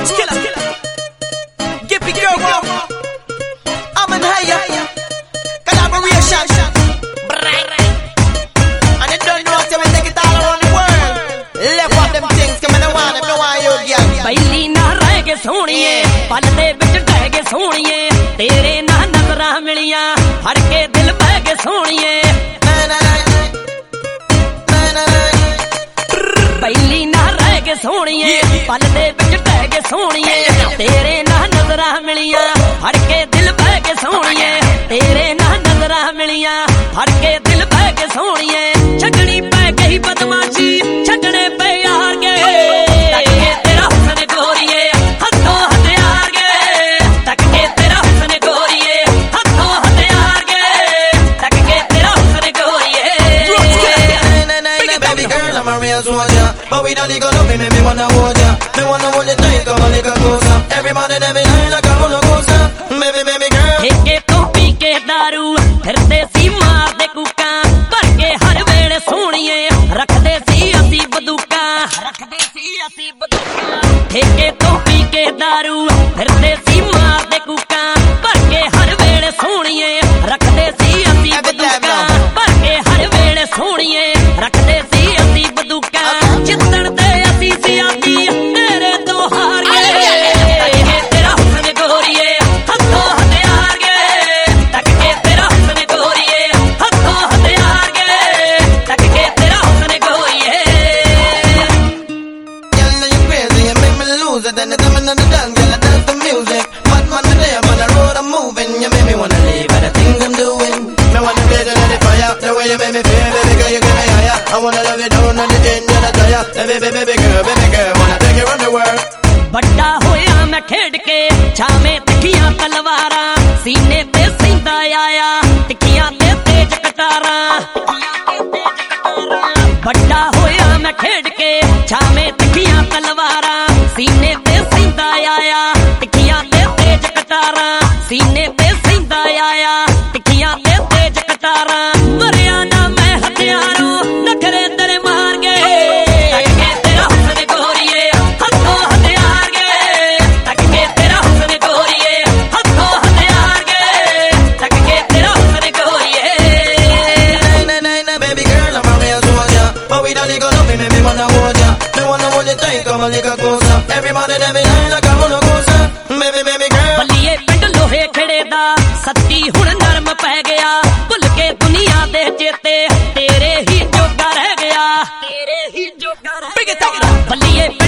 Roots killer. Gippy girl, I'm an higher. Collaboration. And you don't know so we take it all around the world. Left up them things, come on the one, if no one you girl. ਪਹਿਲੀ ਨਾ ਰਹਿ ਕੇ ਸੋਹਣੀਏ ਪਲ ਦੇ ਵਿੱਚ ਟਹਿ ਕੇ ਸੋਹਣੀਏ ਤੇਰੇ ਨਾਲ ਨਜ਼ਰਾਂ ਮਿਲੀਆਂ ਫੜ ਕੇ ਦਿਲ ਬਹਿ ਕੇ ਸੋਹਣੀਏ ਪਹਿਲੀ ਨਾ ਰਹਿ ਕੇ ਸੋਹਣੀਏ ਪਲ ਦੇ ਵਿੱਚ ਟਹਿ ਕੇ ਸੋਹਣੀਏ ਤੇਰੇ ਨਾਲ ਨਜ਼ਰਾਂ ਮਿਲੀਆਂ ਫੜ ਕੇ ਦਿਲ ਬਹਿ ਕੇ ਸੋਹਣੀਏ ਤੇਰੇ ਨਾਲ ਨਜ਼ਰਾਂ ਮਿਲੀਆਂ ਫੜ ਕੇ ਦਿਲ ਬਹਿ ਕੇ ਸੋਹਣੀਏ ਛੱਡਣੀ ਪੈ ਗਈ ਬਦਮਾਸ਼ੀ ਛੱਡਣੇ ਪਏ ਯਾਰ ਕੇ ਤੇਰਾ ਹੁਸਨ ਗੋਰੀਏ ਹੱਥੋਂ ਹਥਿਆਰ ਗਏ ਤੱਕ ਕੇ ਤੇਰਾ ਹੁਸਨ ਗੋਰੀਏ ਹੱਥੋਂ ਹਥਿਆਰ ਗਏ ਤੱਕ ਕੇ ਤੇਰਾ ਹੁਸਨ ਗੋਰੀਏ Baby girl, I'm a real soldier, but we don't need to love me, me wanna hold ya. Me wanna hold you tight, come a little closer. Every morning, every night, like a roller coaster. Baby girl. ਠੇਕੇ ਤੋਂ ਪੀ ਕੇ ਦਾਰੂ ਫਿਰਦੇ ਸੀ ਮਾਰਦੇ ਕੂਕਾਂ ਭਰ ਕੇ ਹਰ ਵੇਲੇ ਸੋਹਣੀਏ ਰੱਖਦੇ ਸੀ ਅਸੀਂ ਬੰਦੂਕਾਂ ਠੇਕੇ ਤੋਂ ਪੀ ਕੇ ਦਾਰੂ ਫਿਰਦੇ ਸੀ ਮਾਰਦੇ ਕੂਕਾਂ ਭਰ ਕੇ ਹਰ ਵੇਲੇ ਸੋਹਣੀਏ ਰੱਖਦੇ ਸੀ ਅਸੀਂ ਬੰਦੂਕਾਂ ਭਰ ਕੇ ਹਰ ਵੇਲੇ ਸੋਹਣੀਏ ਰੱਖਦੇ ਸੀ ਅਸੀਂ ਬੰਦੂਕਾਂ ਜਿੱਤਣ ਤੇ ਅਸੀਂ ਸੀ ਆਦੀ ਤੇਰੇ ਤੋਂ ਹਾਰ ਗਏ ਤੇਰਾ ਹੁਸਨ ਗੋਰੀਏ ਹੱਥੋਂ ਹਥਿਆਰ ਗਏ ਤੱਕ ਕੇ ਤੇਰਾ ਹੁਸਨ ਗੋਰੀਏ ਹੱਥੋਂ ਹਥਿਆਰ ਗਏ ਤੱਕ ਕੇ ਤੇਰਾ ਹੁਸਨ ਗੋਰੀਏ Girl, now you crazy, you make me lose it. And the time in the dance, girl, I dance the music. But man, today I'm on the road, I'm moving. You make me wanna leave all the things I'm doing. Me wanna blaze it on the fire, the way you make me feel, baby girl, you get me higher. I wanna love you down on the end of the tire. Baby girl, wanna take you around the world. ਵੱਡਾ ਹੋਇਆ ਮੈਂ ਖੇਡ ਕੇ ਛਾਵੇਂ ਤਿੱਖੀਆਂ ਤਲਵਾਰਾਂ ਸੀਨੇ ਤੇ ਸੈਂਦਾ ਆਇਆ ਤਿੱਖੀਆਂ ਤੇ ਤੇਜ ਕਟਾਰਾਂ ਵੱਡਾ ਹੋਇਆ ਮੈਂ ਖੇਡ ਕੇ ਛਾਵੇਂ ਤਿੱਖੀਆਂ ਤਲਵਾਰਾਂ ਸੀਨੇ ਤੇ ਸੈਂਦਾ ਆਇਆ ਤਿੱਖੀਆਂ ਤੇ ਤੇਜ ਕਟਾਰਾਂ ਸੀਨੇ ਤੇ ਸੈਂਦਾ ਆਇਆ ਤਿੱਖੀਆਂ ਤੇ ਤੇਜ ਕਟਾਰਾਂ ਮਰਿਆ ਨਾ ਮੈਂ ਹਥਿਆਰੋਂ ਨਖਰੇ ਤੇਰੇ ਮਾਰ ਗਏ ਤੱਕ ਕੇ ਤੇਰਾ ਹੁਸਨ ਗੋਰੀਏ ਹੱਥੋਂ ਹਥਿਆਰ ਗਏ ਤੱਕ ਕੇ ਤੇਰਾ ਹੁਸਨ ਗੋਰੀਏ ਹੱਥੋਂ ਹਥਿਆਰ ਗਏ ਤੱਕ ਕੇ ਤੇਰਾ ਹੁਸਨ ਗੋਰੀਏ Baby girl, I'm a real soldier, but we don't need to love me, me wanna hold ya. Me wanna hold you tight, come a little closer. Every morning, every night, like a roller coaster. Baby girl. ਬੱਲੀਏ ਪਿੰਡ ਲੋਹੇ ਖੜੇ ਦਾ ਸੱਤੀ ਹੁਣ ਨਰਮ ਪੈ ਗਿਆ ਭੁੱਲ ਕੇ ਦੁਨੀਆ ਦੇ ਚੇਤੇ ਤੇਰੇ ਹੀ ਜੋਗਾ ਰਹਿ ਗਿਆ ਬੱਲੀਏ